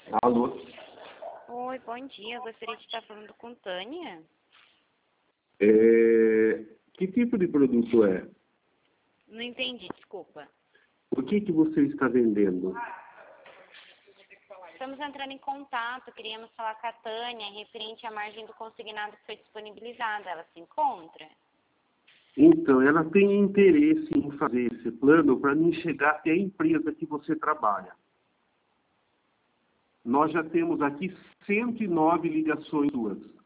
Alô? Oi, bom dia. Eu gostaria de estar falando com Tânia. Que tipo de produto é? Não entendi, desculpa. O que você está vendendo? Estamos entrando em contato, queríamos falar com a Tânia referente à margem do consignado que foi disponibilizada. Ela se encontra? Então, ela tem interesse em fazer esse plano para mim chegar até a empresa que você trabalha. Nós já temos aqui 109 ligações suas.